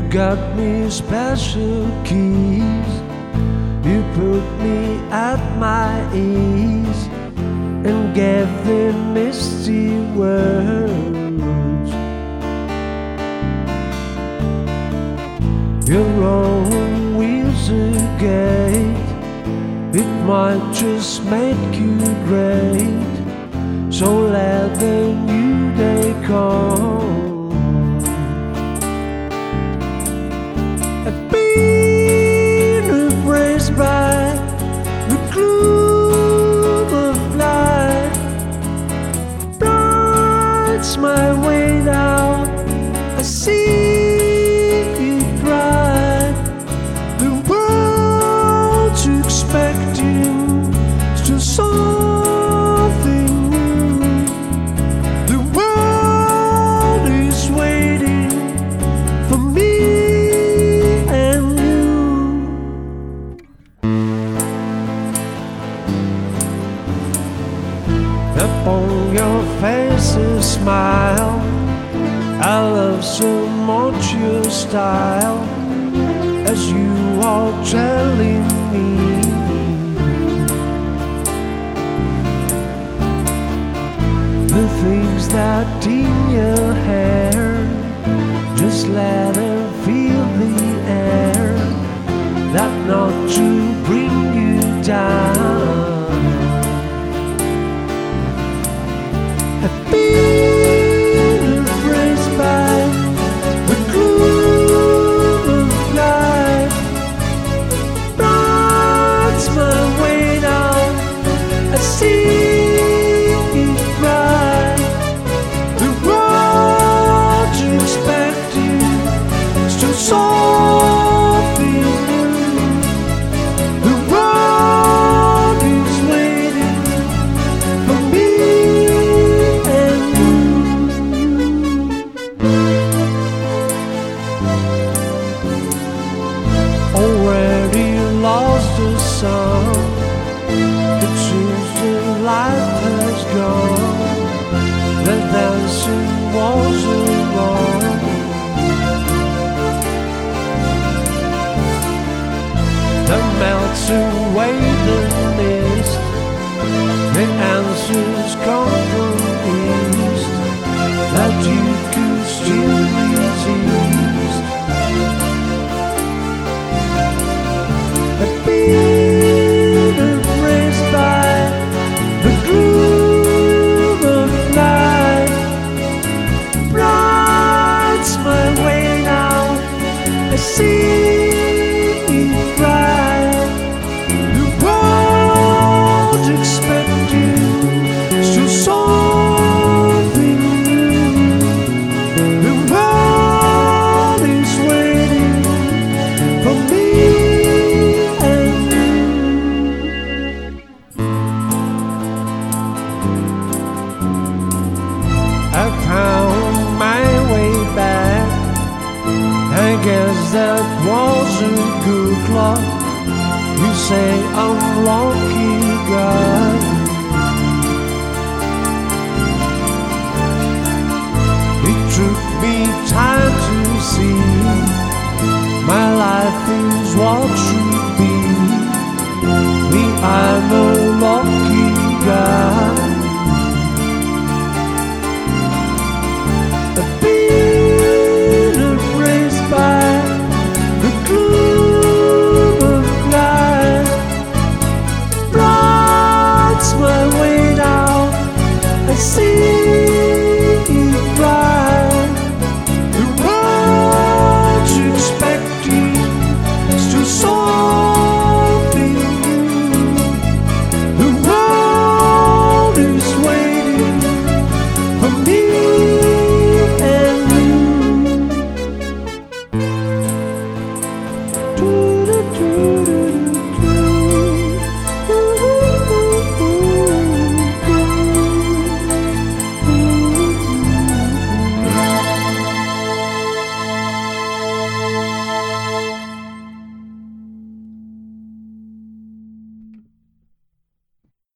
got me special keys. You put me at my ease and gave them misty words. Your own wheels gate, it might just make you great. So let the new day come. I've been embraced by the gloom of light. Blind's my way down. I see you cry. The world's expecting still something new. The world is waiting for me. Upon your face a smile, I love so much your style, as you are telling me the things that in your hair. Just let her feel the air, that not to bring you down. I've been embraced by the gloom of life. Blind's my way down. I see you cry. The world's expecting still something new. The world is waiting for me. Already lost the sun, it seems the light has gone. The dancing wasn't wrong. The melts away the mist, the answers come from east, that you could still resist. I've been embraced by the gloom of night. Blind's my way now. I see you cry. The world's expecting still something new. The world is waiting for me. I found my way back. I guess that was a good luck. You say I'm lucky, God. It took me time to see my life is what should be. Me, I'm a